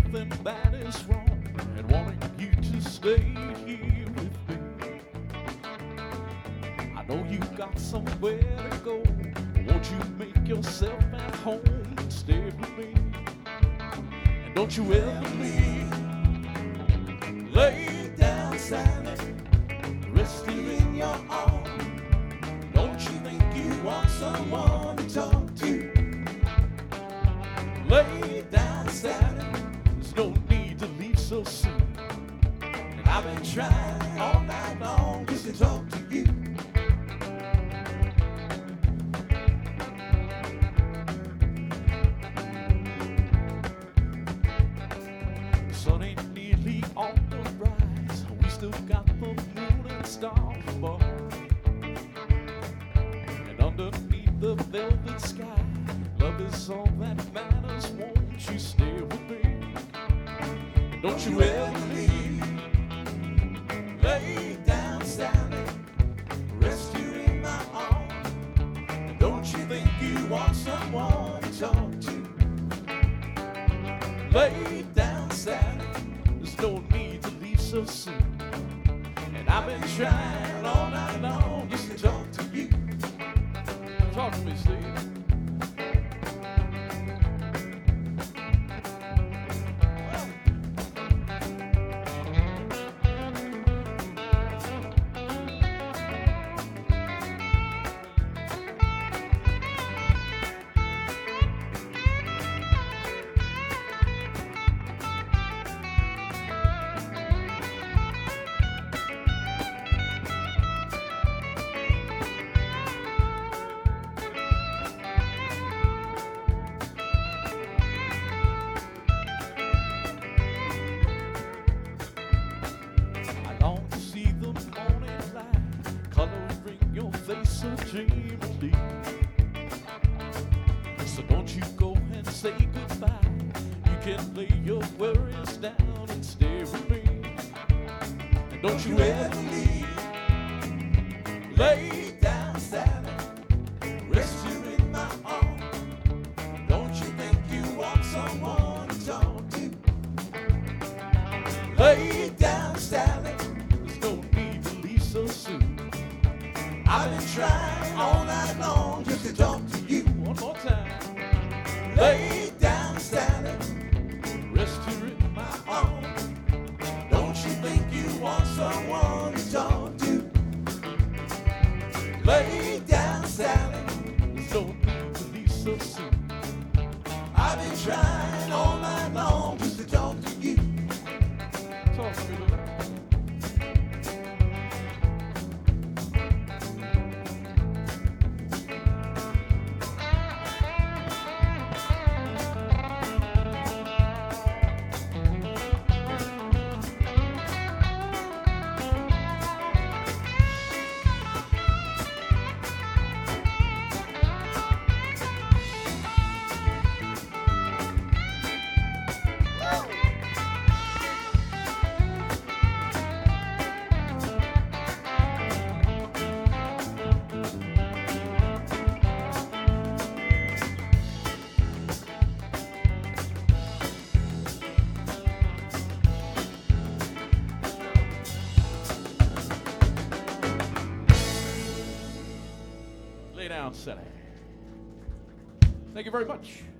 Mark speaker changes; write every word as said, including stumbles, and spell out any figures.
Speaker 1: nothing bad is wrong and wanting you to stay here with me. I know you got somewhere to go. Won't you make yourself at home and stay with me? And don't you ever leave. Lay down, Sally, rest here in your arms. Don't you think you want someone to talk to? Lay down, Sally, there's no need to leave so soon. And I've been trying all night long just to talk to you. The sun ain't nearly on the rise. We still got the moon and stars above. And underneath the velvet sky, love is all that matters. Won't you stay with me? And don't you ever leave. Lay down, Sally, rest here in my arms. And don't you think you want someone to talk to? Lay down, Sally, there's no need to leave so soon. And I've been trying all night long just to talk to you. Talk to me, Steve. So dreamily. So don't you go and say goodbye. You can lay your worries down and stay with me. And don't you ever leave. Lay down, Sally, rest here in my arms. Don't you think you want someone to talk to? Lay down, Sally, there's no need to leave so soon. I've been trying all night long just to talk to you. One more time. Lay down, Sally, rest here in my arms. Don't you think you want someone to talk to? Lay down, Sally, there's no need to leave so soon. I've been trying all night long just to talk to you. Talk to me, Lord. Lay down, Sally. Thank you very much.